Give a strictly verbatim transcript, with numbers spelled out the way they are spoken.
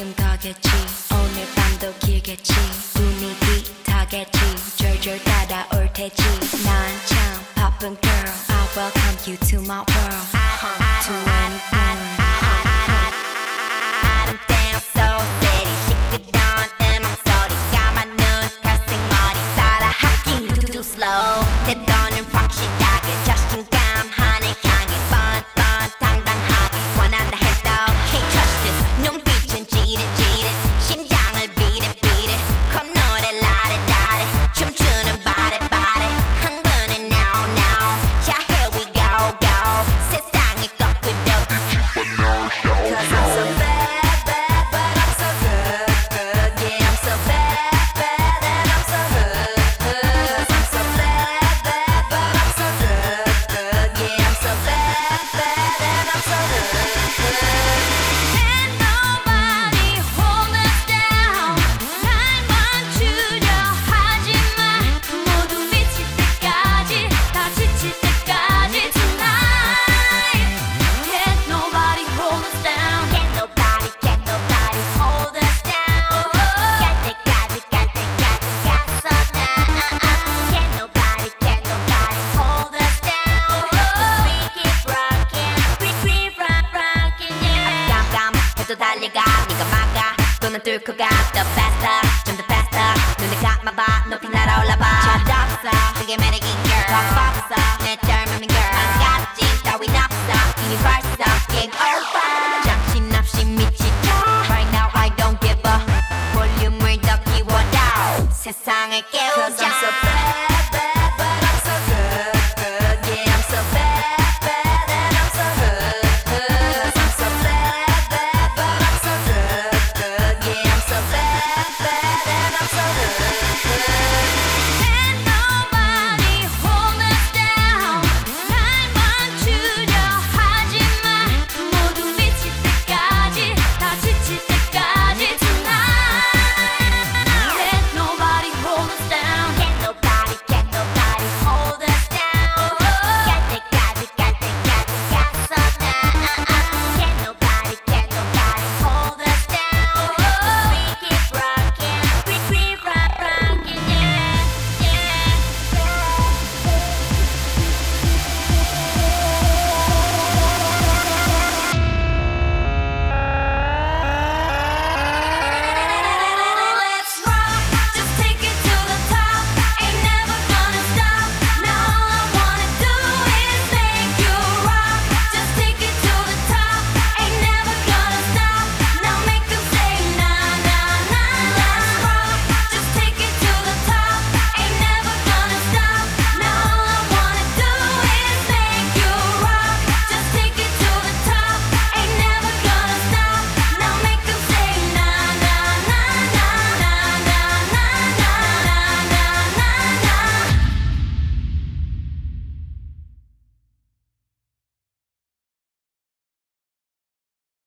조금 더겠지 오늘 밤도 길겠지 눈이 빛하겠지 졸졸 따라올 테지 난 참 바쁜 girl I welcome you to my world to anyone 아름다운 soul city 시끄러운 음악 소리 까만 눈 갈색 머리 따라하기 too slow 때로는 확실하게 자신감하네 향해 fun fun 당당하게 원한다 해도 can't trust this 눈빛은 지릿지릿 심장을 beat it beat it 콧노래 라레 라레 춤추는 바레 바레 한 번에 now now 자 here we go go 세상이 거꾸로 Cause I'm so bad bad but I'm so good good yeah I'm so bad bad and I'm so good good Cause I'm so bad bad but I'm so good good yeah I'm so bad bad and I'm so good good Ain't nobody hold us down 날 멈추려 하지마 모두 미칠 때까지 다 지칠 때까지 tonight Can't nobody hold us down Can't nobody can't nobody hold us down 갈 때까지 갈 때까지 갔어 나 Can't nobody can't nobody hold us down We keep rocking we keep rock rocking yeah 깜깜해도 달려가 네가 막아 또는 뚫고 가 The faster 좀 더 faster 눈을 감아봐 높이 날아올라봐 저 덕서 그게 매력인 girl 벅벅서